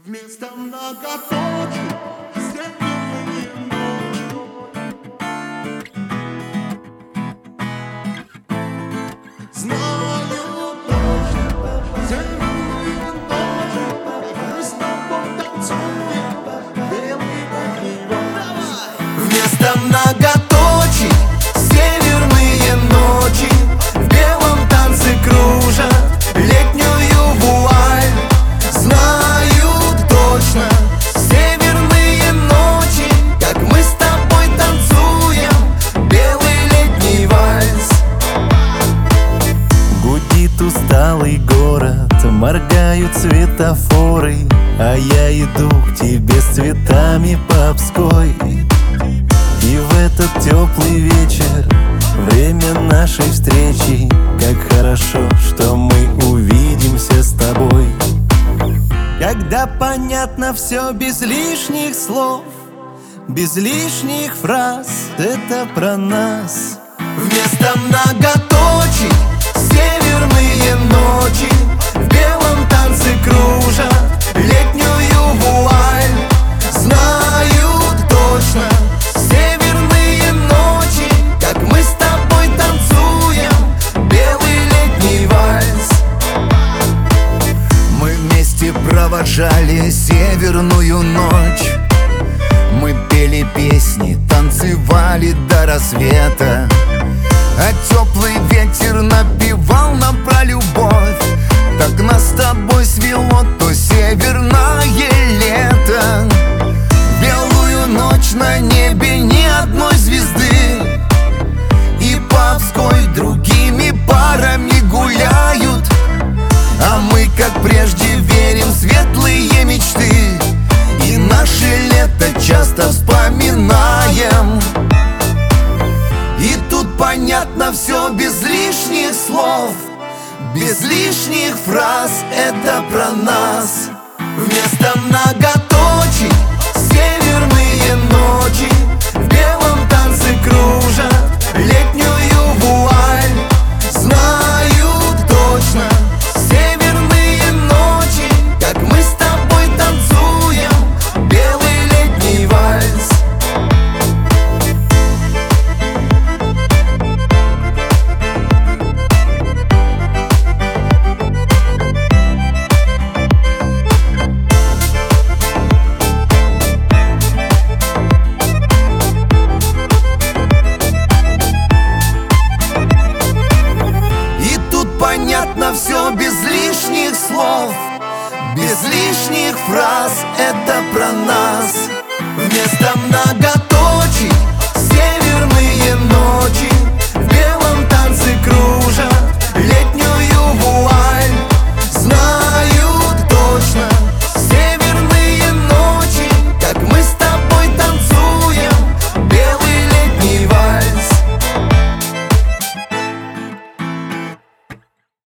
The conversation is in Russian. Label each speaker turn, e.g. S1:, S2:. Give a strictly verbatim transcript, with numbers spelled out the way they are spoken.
S1: Вместо многоточий северные ночи. Знаю точно, северные ночи, мы с тобой танцуем белый огонь. Вместо многоточий северные ночи в белом танце кружат летнюю вуаль. Знаю точно, северные ночи, как мы с тобой танцуем белый летний вальс.
S2: Гудит усталый город, моргают светофоры, а я иду к тебе с цветами по Обской. И в этот теплый вечер, время нашей встречи, как хорошо, что мы увидимся с тобой. Когда понятно все без лишних слов, без лишних фраз, это про нас.
S1: Вместо многоточий северные ночи в белом танце кружат летнюю вуаль. Знаю точно, северные ночи, как мы с тобой танцуем белый летний вальс. Мы вместе провожали северную ночь. Мы пели песни, танцевали до рассвета, а теплый ветер напевал нам про любовь. Так нас с тобой свело то северное лето. В белую ночь на небе ни одной звезды, и по Обской другими парами гуляют. А мы, как прежде, верим в светлые мечты, и наше лето часто вспоминаем. И тут понятно все без лишних слов, без лишних фраз, это про нас. Вместо многоточий северные ночи в белом танце кружат летнюю вуаль. Знаю точно, северные ночи, как мы с тобой танцуем белый летний вальс. Понятно все без лишних слов, без лишних фраз, это про нас. Вместо многоточий